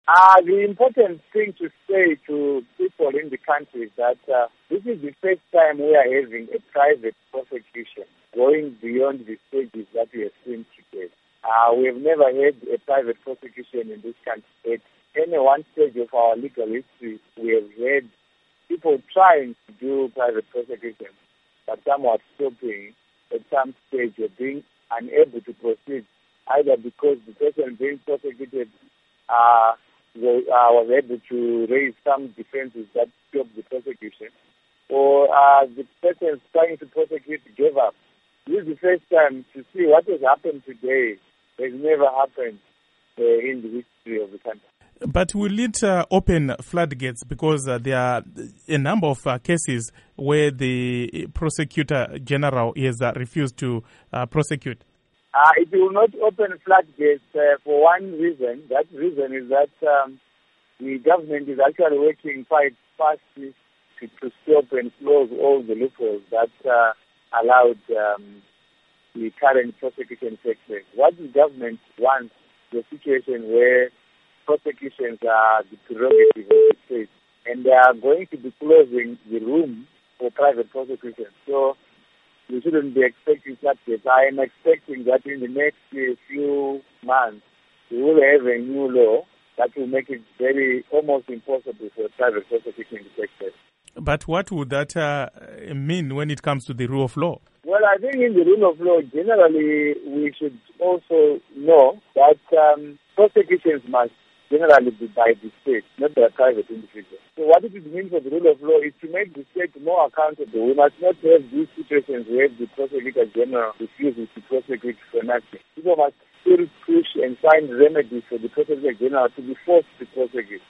The important thing to say to people in the country is that this is the first time we are having a private prosecution going beyond the stages that we have seen today. We have never had a private prosecution in this country. At any one stage of our legal history, we have had people trying to do private prosecution, but somewhat stopping at some stage or being unable to proceed, either because the person being prosecuted was able to raise some defenses that stopped the prosecution, or the person trying to prosecute gave up. This is the first time to see what has happened today. Has never happened in the history of the country. But will it open floodgates, because there are a number of cases where the prosecutor general has refused to prosecute? It will not open floodgates for one reason. That reason is that the government is actually working quite fast to stop and close all the loopholes that allowed the current prosecution sector. What the government wants is a situation where prosecutions are the prerogative of the state, and they are going to be closing the room for private prosecution. So we shouldn't be expecting floodgates. I am expecting that in the next few months we will have a new law that will make it almost impossible for private prosecution in the sector. But what would that mean when it comes to the rule of law? Well, I think in the rule of law, generally, we should also know that prosecutions must generally be by the state, not by a private individual. So what it means for the rule of law is to make the state more accountable. We must not have these situations where the prosecutor general refuses to prosecute for nothing. People must still push and find remedies for the prosecutor general to be forced to prosecute.